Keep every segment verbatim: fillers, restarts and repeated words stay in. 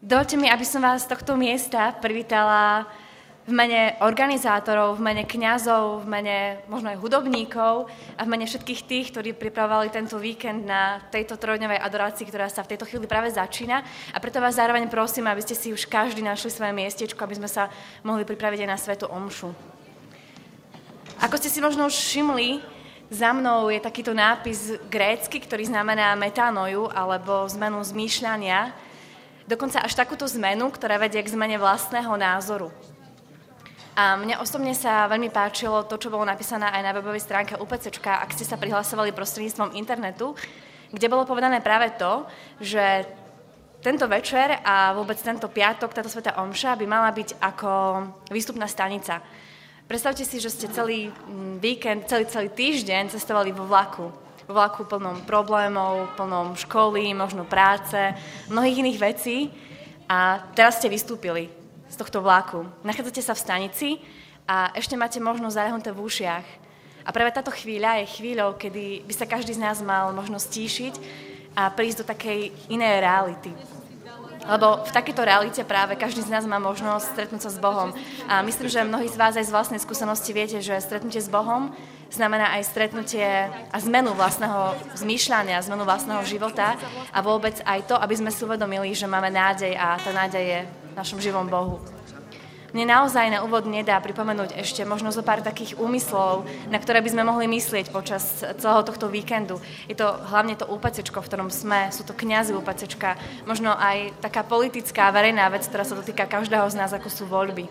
Dovoľte mi, aby som vás z tohto miesta privítala v mene organizátorov, v mene kňazov, v mene možno aj hudobníkov a v mene všetkých tých, ktorí pripravovali tento víkend na tejto trojdňovej adorácii, ktorá sa v tejto chvíli práve začína. A preto vás zároveň prosím, aby ste si už každý našli svoje miestečko, aby sme sa mohli pripraviť aj na svätú omšu. Ako ste si možno už všimli, za mnou je takýto nápis grécky, ktorý znamená metanoju, alebo zmenu zmýšľania. Dokonca až takúto zmenu, ktorá vedie k zmene vlastného názoru. A mne osobne sa veľmi páčilo to, čo bolo napísané aj na webovej stránke UPCčka, ak ste sa prihlasovali prostredníctvom internetu, kde bolo povedané práve to, že tento večer a vôbec tento piatok, táto svätá omša by mala byť ako výstupná stanica. Predstavte si, že ste celý víkend, celý, celý týždeň cestovali vo vlaku. Vo vlaku plnom problémov, plnom školy, možno práce, mnohých iných vecí a teraz ste vystúpili z tohto vlaku. Nachádzate sa v stanici a ešte máte možnosť zalehnuté v ušiach. A práve táto chvíľa je chvíľou, kedy by sa každý z nás mal možno stíšiť a prísť do takej inej reality. Lebo v takejto realite práve každý z nás má možnosť stretnúť sa s Bohom. A myslím, že mnohí z vás aj z vlastnej skúsenosti viete, že stretnutie s Bohom znamená aj stretnutie a zmenu vlastného zmýšľania, zmenu vlastného života a vôbec aj to, aby sme si uvedomili, že máme nádej a tá nádej je v našom živom Bohu. Mne naozaj na úvod nedá pripomenúť ešte možno zo pár takých úmyslov, na ktoré by sme mohli myslieť počas celého tohto víkendu. Je to hlavne to UPCčko, v ktorom sme, sú to kňazi UPCčka, možno aj taká politická verejná vec, ktorá sa dotýka každého z nás, ako sú voľby.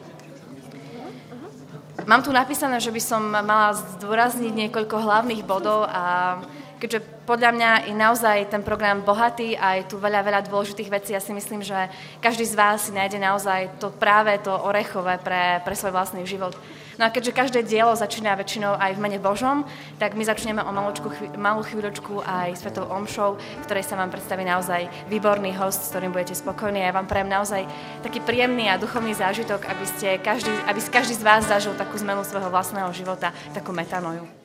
Mám tu napísané, že by som mala zdôrazniť niekoľko hlavných bodov a keďže podľa mňa je naozaj ten program bohatý a je tu veľa, veľa dôležitých vecí, ja si myslím, že každý z vás si nájde naozaj to práve to orechové pre, pre svoj vlastný život. No a keďže každé dielo začína väčšinou aj v mene Božom, tak my začneme o malúčku, malú chvíľočku aj svätou omšou, v ktorej sa vám predstaví naozaj výborný host, s ktorým budete spokojní. Ja vám prajem naozaj taký príjemný a duchovný zážitok, aby, ste každý, aby každý z vás zažil takú zmenu svojho vlastného života, takú metanoju.